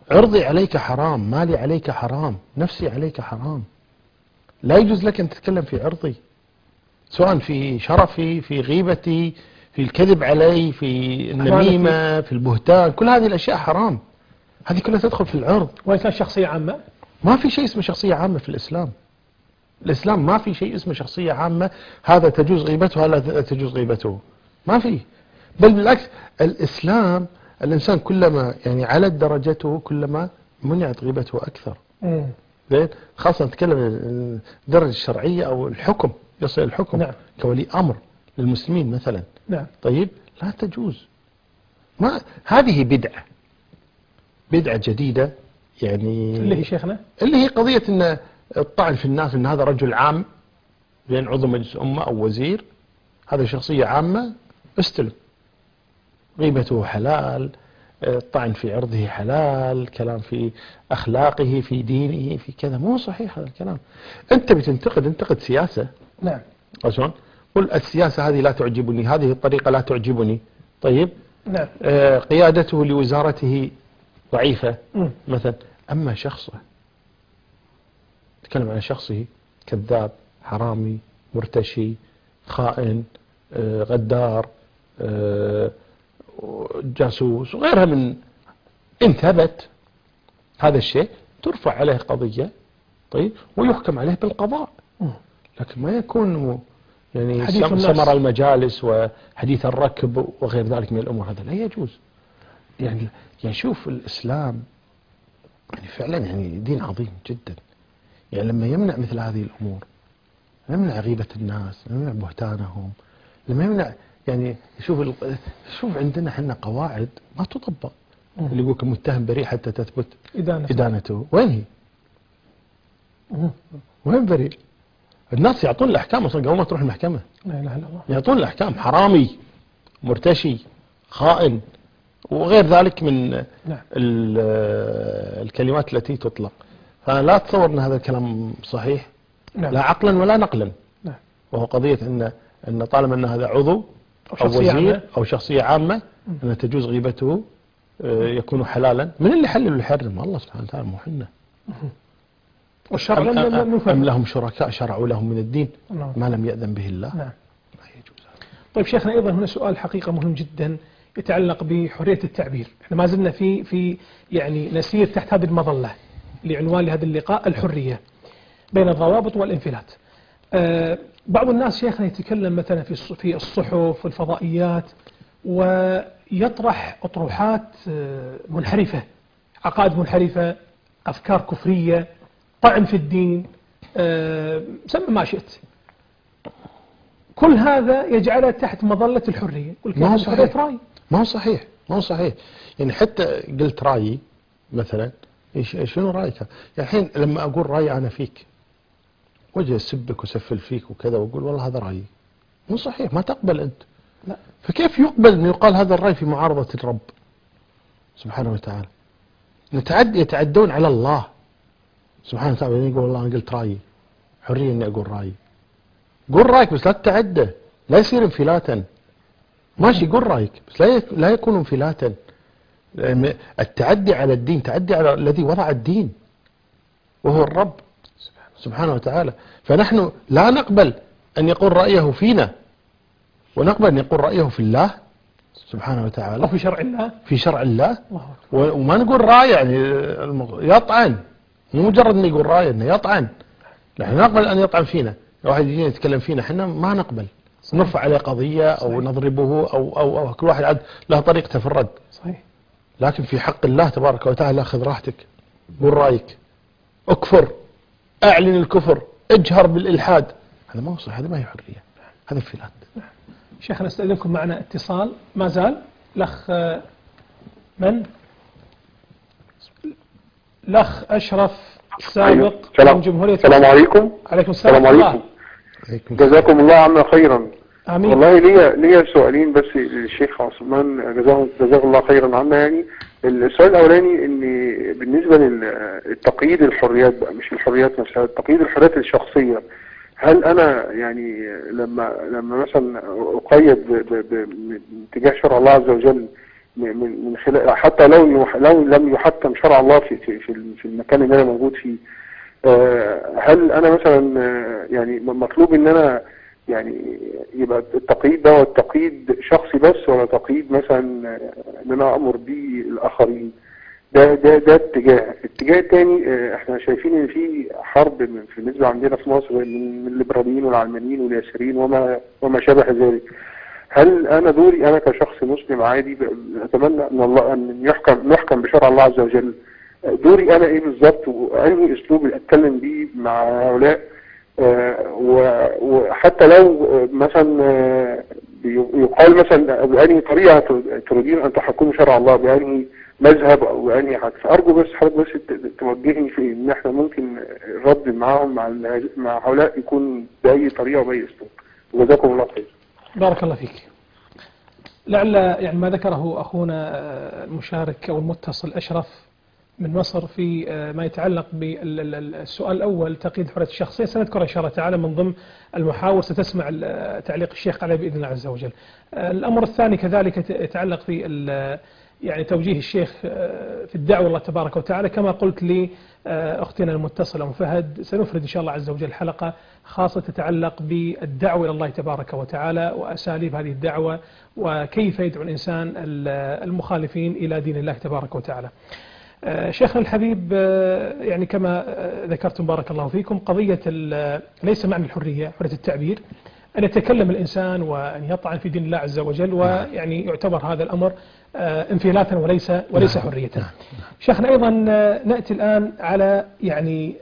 عرضي عليك حرام، مالي عليك حرام، نفسي عليك حرام. لا يجوز لك أن تتكلم في عرضي، سواء في شرفي، في غيبتي، في الكذب علي، في النميمة، في البهتان. كل هذه الأشياء حرام، هذه كلها تدخل في العرض. وإن كان شخصية عامة؟ ما في شيء اسمه شخصية عامة في الإسلام. الإسلام ما في شيء اسمه شخصية عامة، هذا تجوز غيبته ولا لا تجوز غيبته، ما في. بل بالعكس، الإسلام الإنسان كلما يعني علت درجته كلما منعت غيبته أكثر. زين، خاصة نتكلم الدرجة الشرعية أو الحكم، يصل الحكم. نعم. كولي أمر للمسلمين مثلا. نعم. طيب، لا تجوز. ما هذه بدعة جديدة يعني، اللي هي شيخنا اللي هي قضية أن الطعن في الناس أن هذا رجل عام، بين عضو مجلس أمة أو وزير، هذا شخصية عامة، استلم. غيبته حلال، الطعن في عرضه حلال، كلام في أخلاقه، في دينه، في كذا. مو صحيح هذا الكلام. أنت بتنتقد، انتقد سياسة. نعم. أصلاً قل السياسة هذه لا تعجبني، هذه الطريقة لا تعجبني. طيب. نعم. قيادته لوزارته ضعيفة مثلا. أما شخصه، تكلم عن شخصه، كذاب، حرامي، مرتشي، خائن، غدار، جاسوس وغيرها من، إن ثبت هذا الشيء ترفع عليه قضية. طيب، ويحكم عليه بالقضاء. لكن ما يكون يعني سمر المجالس وحديث الركب وغير ذلك من الأمور، هذا لا يجوز. يعني شوف الإسلام يعني فعلا يعني دين عظيم جدا. يعني لما يمنع مثل هذه الأمور، يمنع غيبة الناس، يمنع بهتانهم، لما يمنع يعني شوف عندنا احنا قواعد ما تطبق. اللي يقولك المتهم بريء حتى تثبت إدانته. وين هي؟ وين بريء؟ الناس يعطون الأحكام أصلا قبل ما تروح المحكمة. لا إله إلا الله. يعطون الأحكام، حرامي، مرتشي، خائن وغير ذلك من نعم. الكلمات التي تطلق. فلا تصور أن هذا الكلام صحيح. نعم. لا عقلا ولا نقلا. نعم. وهو قضية أن طالما أن هذا عضو أو وزير أو شخصية عامة أن تجوز غيبته، يكون حلالا. من اللي حلل ويحرم؟ الله سبحانه وتعالى، مو حنا. والشرع أم لهم شركاء شرعوا لهم من الدين ما لم يأذن به الله. نعم. ما يجوز. طيب شيخنا، أيضا هنا سؤال حقيقة مهم جدا يتعلق بحرية التعبير. احنا ما زلنا في يعني نسير تحت هذه المظلة لعنوان لهذا اللقاء الحرية بين الضوابط والانفلات. بعض الناس شيخنا يتكلم مثلا في الصحف والفضائيات ويطرح أطروحات منحرفة، عقائد منحرفة، أفكار كفرية، طعن في الدين، سمى ما شئت. كل هذا يجعله تحت مظلة الحرية. ما هو صحيح. ما هو صحيح. ما هو صحيح. يعني حتى قلت رأيي مثلا، شنو رأيك؟ يعني الحين لما أقول رأيي أنا فيك، وجه أسبك وسفل فيك وكذا وأقول والله هذا رأيي، مو صحيح. ما تقبل أنت. لا. فكيف يقبل أن يقال هذا الرأي في معارضة الرب سبحانه وتعالى؟ يتعدون على الله سبحانه وتعالى. يقول والله أنا قلت رأيي، حرية أني أقول رأيي. قول رأيك بس لا تتعدى، لا يصير انفلاتا. ماشي، قول رأيك بس لا يكون انفلاتا. التعدي على الدين تعدي على الذي وضع الدين وهو الرب سبحانه وتعالى. فنحن لا نقبل أن يقول رأيه فينا، ونقبل أن يقول رأيه في الله سبحانه وتعالى، وفي شرع الله، في شرع الله. وما نقول رأي يعني يطعن، مو مجرد أن يقول رأي، أنه يطعن. نحن نقبل أن يطعن فينا. واحد يجينا يتكلم فينا، احنا ما نقبل. نرفع عليه قضية أو صحيح. نضربه أو كل واحد له طريقته في الرد. صحيح. لكن في حق الله تبارك وتعالى خذ راحتك، قول رأيك، اكفر، اعلن الكفر، اجهر بالإلحاد. هذا ما هو صحيح، هذا ما هي حرية، هذا انفلات. شيخنا استأذنكم، معنا اتصال ما زال. الأخ من؟ الأخ أشرف السابق من جمهورية. السلام عليكم. عليكم السلام. السلام عليكم. جزاكم الله عنا خيرا. آمين. والله ليا سؤالين بس للشيخ عثمان، جزاه الله خيرا عنا. يعني السؤال الأولاني إن بالنسبة للتقييد الحريات بقى، مش الحريات نفسها، تقييد الحريات الشخصية، هل أنا يعني لما مثلا أقيد باتجاه شرع الله عز وجل من خلال، حتى لو لم يحكم شرع الله في المكان اللي انا موجود فيه، هل انا مثلا يعني مطلوب ان انا يعني يبقى التقييد ده تقييد شخصي بس، ولا تقييد مثلا ان انا امر بيه الاخرين؟ ده الاتجاه الثاني. احنا شايفين ان في حرب في النسبة عندنا في مصر من الليبراليين والعلمانيين واليساريين وما شابه ذلك. هل انا دوري انا كشخص مسلم عادي اتمنى ان الله ان نحكم بشرع الله عز وجل، دوري انا ايه بالظبط، وانهي اسلوب اللي اتكلم بيه مع هؤلاء؟ وحتى لو مثلا يقال مثلا بأنهي طريقة تريدين أن تحكموا شرع الله، بأنهي مذهب أو بأنهي حاجة، فأرجو بس حضرتك بس توجهني في إن إحنا ممكن الرد معهم مع هؤلاء يكون بأي طريقة وبأي أسلوب. وجزاكم الله خير. بارك الله فيك. لعل يعني ما ذكره أخونا المشارك أو المتصل أشرف من مصر في ما يتعلق بالسؤال الأول تقييد حرية الشخصية، سنذكر إن شاء الله تعالى من ضمن المحاور، ستسمع تعليق الشيخ عليه بإذن الله عز وجل. الأمر الثاني كذلك يتعلق في يعني توجيه الشيخ في الدعوة الله تبارك وتعالى. كما قلت لي أختنا المتصلة أم فهد، سنفرد إن شاء الله عز وجل حلقة خاصة تتعلق بالدعوة إلى الله تبارك وتعالى وأساليب هذه الدعوة، وكيف يدعو الإنسان المخالفين إلى دين الله تبارك وتعالى. شيخنا الحبيب، يعني كما ذكرتم بارك الله فيكم، قضية ليس معنى الحرية حرية التعبير أن يتكلم الإنسان وأن يطعن في دين الله عز وجل، ويعني يعتبر هذا الأمر انفلاتا وليس حرية. شيخنا أيضا نأتي الآن على يعني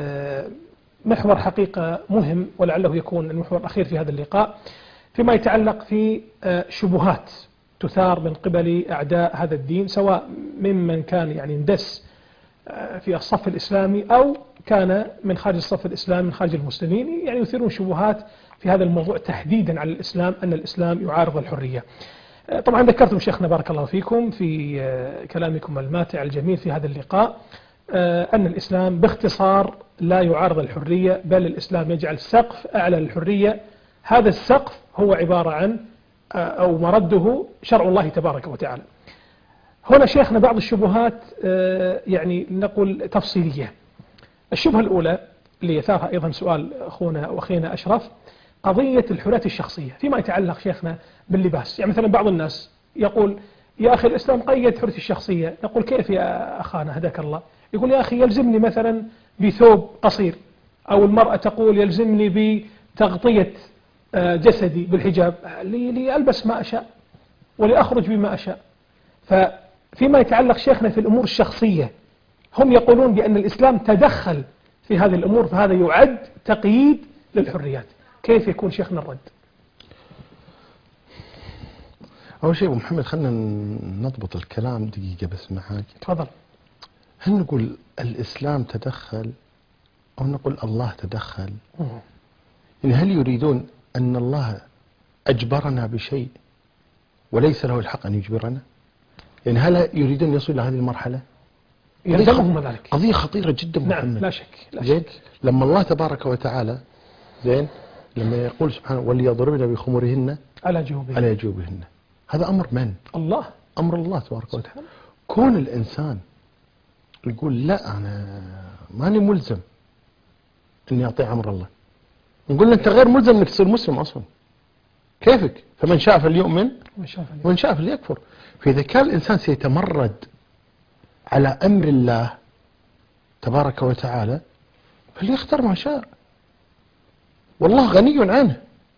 محور حقيقة مهم، ولعله يكون المحور الأخير في هذا اللقاء، فيما يتعلق في شبهات تثار من قبل أعداء هذا الدين، سواء ممن كان يعني اندس في الصف الإسلامي أو كان من خارج الصف الإسلامي من خارج المسلمين، يعني يثيرون شبهات في هذا الموضوع تحديدا على الإسلام، أن الإسلام يعارض الحرية. طبعا ذكرتم شيخنا بارك الله فيكم في كلامكم الماتع الجميل في هذا اللقاء أن الإسلام باختصار لا يعارض الحرية، بل الإسلام يجعل سقف أعلى للحرية، هذا السقف هو عبارة عن أو مرده شرع الله تبارك وتعالى. هنا شيخنا بعض الشبهات يعني نقول تفصيلية. الشبهة الأولى اللي يثارها أيضا سؤال أخونا وأخينا أشرف، قضية الحريات الشخصية فيما يتعلق شيخنا باللباس. يعني مثلا بعض الناس يقول يا أخي الإسلام قيد حرية الشخصية، نقول كيف يا أخانا هداك الله؟ يقول يا أخي يلزمني مثلا بثوب قصير، أو المرأة تقول يلزمني بتغطية جسدي بالحجاب لألبس ما أشاء ولأخرج بما أشاء. ففيما يتعلق شيخنا في الأمور الشخصية، هم يقولون بأن الإسلام تدخل في هذه الأمور، فهذا يعد تقييد للحريات. كيف يكون شيخنا الرد؟ أول شيء أبو محمد خلنا نضبط الكلام دقيقة بس معاك. تفضل. هل نقول الإسلام تدخل أو نقول الله تدخل؟ يعني هل يريدون أن الله أجبرنا بشيء وليس له الحق أن يجبرنا؟ يعني هل يريدون يصل إلى هذه المرحلة؟ يلزمهم ذلك. قضية خطيرة جدا محمد. نعم لا شك. زين، لما الله تبارك وتعالى زين لما يقول سبحانه وليضربن بخمرهن على جيوبهن، هذا أمر من؟ الله، أمر الله تبارك وتعالى. كون الإنسان يقول لا أنا ماني ملزم إني أطيع أمر الله، نقول له أنت غير ملزم إنك تصير مسلم أصلا، كيفك؟ فمن شاء فليؤمن ومن شاء فليكفر. فإذا كان الإنسان سيتمرد على أمر الله تبارك وتعالى فليختار ما شاء، والله غني عنه.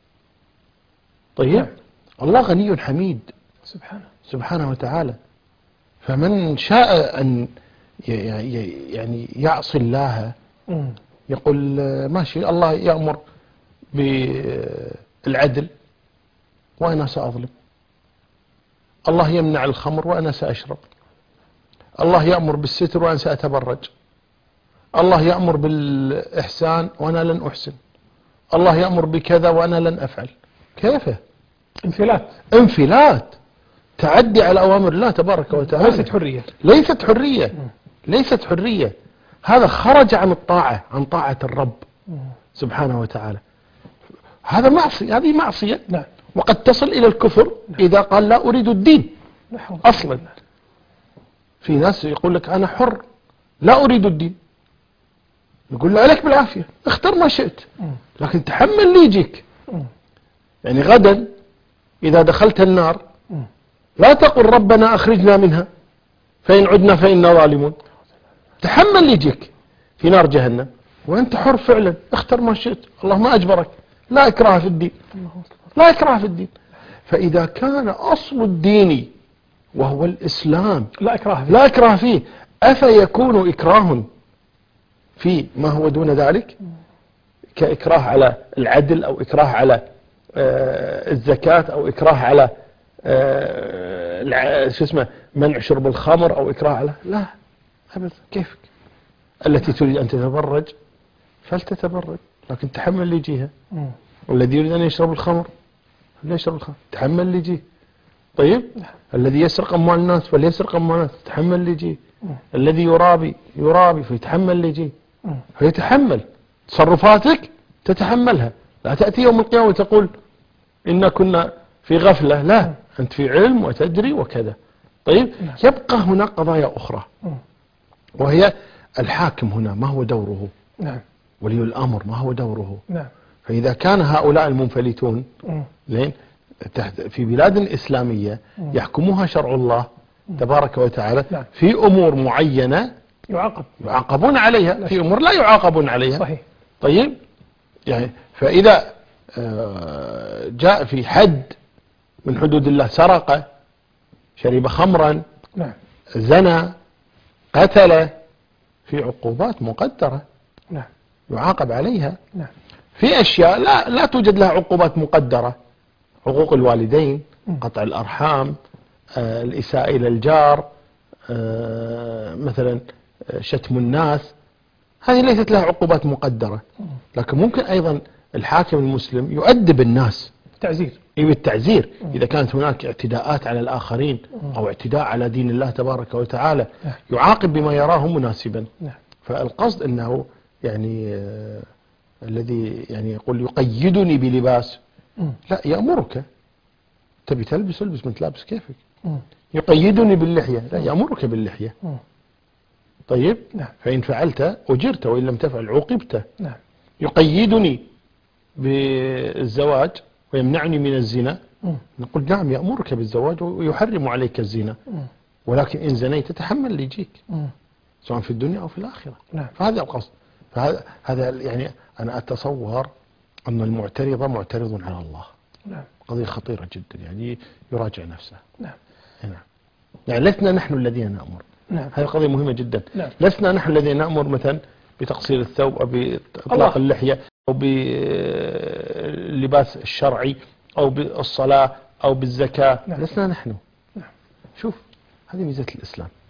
طيب الله غني حميد سبحانه وتعالى، فمن شاء أن يعني يعصي الله يقول ماشي، الله يأمر بالعدل وأنا سأظلم، الله يمنع الخمر وأنا سأشرب، الله يأمر بالستر وأنا سأتبرج، الله يأمر بالإحسان وأنا لن أحسن، الله يأمر بكذا وأنا لن أفعل. كيف؟ انفلات تعدي على أوامر الله تبارك وتعالى. ليست حرية. هذا خرج عن الطاعة، عن طاعة الرب سبحانه وتعالى. هذه معصية. نعم. وقد تصل إلى الكفر إذا قال لا أريد الدين. أصلا. في ناس يقول لك أنا حر لا أريد الدين، يقول له عليك بالعافية اختر ما شئت، لكن تحمل اللي يجيك. يعني غدا إذا دخلت النار لا تقل ربنا أخرجنا منها فإن عدنا فإنا ظالمون، تحمل اللي يجيك في نار جهنم وأنت حر فعلا، اختر ما شئت، الله ما أجبرك، لا إكراه في الدين، لا إكراه في الدين. فإذا كان أصل الدين وهو الإسلام لا إكراه فيه، أفيكون إكراه في ما هو دون ذلك كإكراه على العدل أو إكراه على الزكاة أو إكراه على شو اسمه منع شرب الخمر أو إكراه على، لا أبدا. كيفك التي تريد أن تتبرج فلتتبرج، لكن تحمل اللي يجيها. والذي يريد أن يشرب الخمر لا يشرب الخمر، تحمل اللي يجيه. طيب الذي يسرق أموال الناس فليسرق أموال الناس، تحمل اللي يجيه. الذي يرابي فيتحمل اللي يجيه، فيتحمل تصرفاتك تتحملها. لا تأتي يوم القيامة وتقول إن كنا في غفلة، لا أنت في علم وتدري وكذا. طيب يبقى هنا قضايا أخرى، وهي الحاكم هنا ما هو دوره، ولي الأمر ما هو دوره. فإذا كان هؤلاء المنفلتون زين في بلاد إسلامية يحكمها شرع الله تبارك وتعالى في أمور معينة يعاقبون عليها، في أمور لا يعاقبون عليها. صحيح. طيب يعني فإذا جاء في حد من حدود الله، سرق، شرب خمرا، زنى، قتل، في عقوبات مقدرة يعاقب عليها. في أشياء لا توجد لها عقوبات مقدرة، حقوق الوالدين، قطع الأرحام، الإساءة إلى الجار، مثلا شتم الناس، هذه ليست لها عقوبات مقدرة. لكن ممكن أيضا الحاكم المسلم يؤدب الناس بالتعزير إذا كانت هناك اعتداءات على الآخرين أو اعتداء على دين الله تبارك وتعالى، يعاقب بما يراه مناسبا. فالقصد أنه يعني الذي يعني يقول يقيدني بلباس، لا، يأمرك تبي تلبس البس، من تلابس كيفك. يقيدني باللحية، لا، يأمرك باللحية. طيب فإن فعلت أجرت وإن لم تفعل عوقبت. يقيدني بالزواج ويمنعني من الزنا، نقول نعم يأمرك بالزواج ويحرم عليك الزنا، ولكن إن زنيت تتحمل اللي يجيك سواء في الدنيا أو في الآخرة. فهذا القصد. فهذا يعني أنا أتصور أن المعترض معترض على الله. قضية خطيرة جدا، يعني يراجع نفسه. يعني لسنا نحن الذين نأمر. هذه قضية مهمة جدا. لسنا نحن الذين نأمر مثلا بتقصير الثوب أو بإطلاق اللحية أو باللباس الشرعي أو بالصلاة أو بالزكاة. لسنا نحن. شوف هذه ميزة الإسلام.